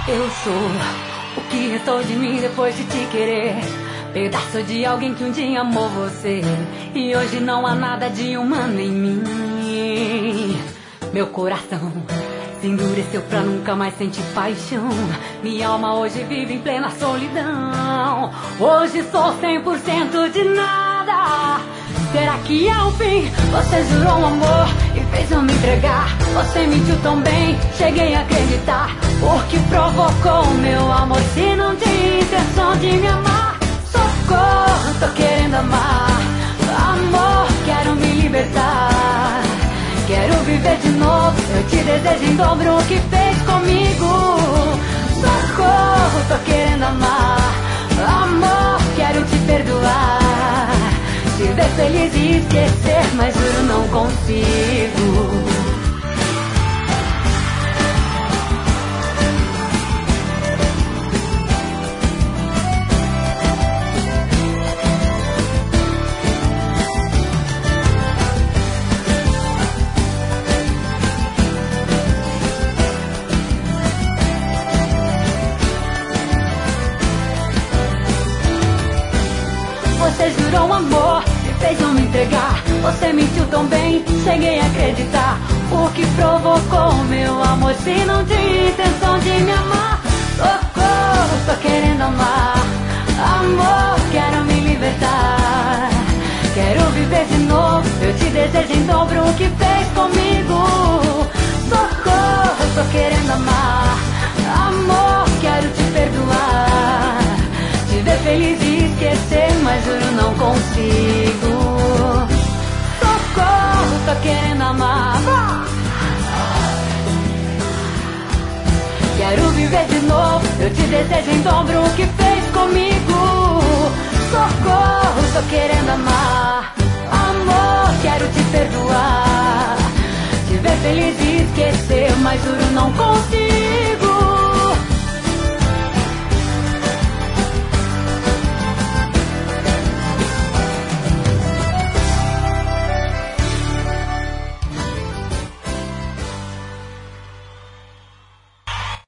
Eu sou o que restou de mim depois de te querer. Pedaço de alguém que um dia amou você e hoje não há nada de humano em mim. Meu coração se endureceu pra nunca mais sentir paixão. Minha alma hoje vive em plena solidão. Hoje sou 100% de nada. Será que é o fim? Você jurou um amor e fez eu me entregar. Você mentiu tão bem, cheguei a acreditar. Por que provocou o meu amor se não tinha intenção de me amar? Socorro, tô querendo amar. Amor, quero me libertar. Quero viver de novo, eu te desejo em dobro o que fez comigo. Socorro, tô querendo amar. Amor, quero te perdoar. Te ver feliz e esquecer, mas juro não consigo. Você jurou amor e fez eu me entregar. Você mentiu tão bem, cheguei a acreditar. O que provocou o meu amor se não tinha intenção de me amar? Socorro, tô querendo amar. Amor, quero me libertar. Quero viver de novo, eu te desejo em dobro o que fez comigo. Socorro, tô querendo amar. Amor, quero te perdoar. Te ver feliz e esquecer, mas juro não consigo. Socorro, tô querendo amar. Quero viver de novo, eu te desejo em dobro o que fez comigo. Socorro, tô querendo amar. Amor, quero te perdoar. Te ver feliz e esquecer, mas juro não consigo.